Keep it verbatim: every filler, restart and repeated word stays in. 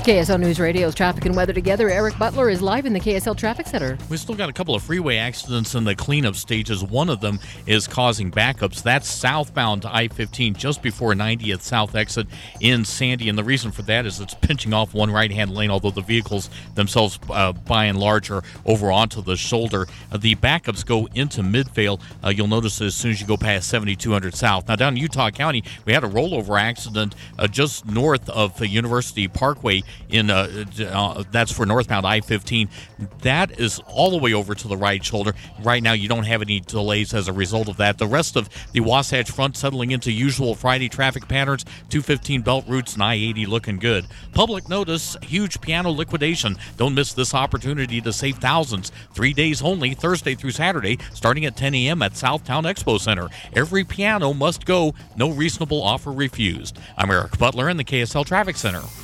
K S L News Radio's traffic and weather together. Eric Butler is live in the K S L Traffic Center. We still got a couple of freeway accidents in the cleanup stages. One of them is causing backups. That's southbound I fifteen just before ninetieth South exit in Sandy. And the reason for that is it's pinching off one right-hand lane, although the vehicles themselves, uh, by and large, are over onto the shoulder. Uh, the backups go into Midvale. Uh, you'll notice as soon as you go past seventy-two hundred South. Now, down in Utah County, we had a rollover accident uh, just north of the University Parkway. In uh, uh, that's for northbound I fifteen. That is all the way over to the right shoulder. Right now, you don't have any delays as a result of that. The rest of the Wasatch Front settling into usual Friday traffic patterns. two fifteen belt routes and I eighty looking good. Public notice, huge piano liquidation. Don't miss this opportunity to save thousands. Three days only, Thursday through Saturday, starting at ten a.m. at Southtown Expo Center. Every piano must go. No reasonable offer refused. I'm Eric Butler in the K S L Traffic Center.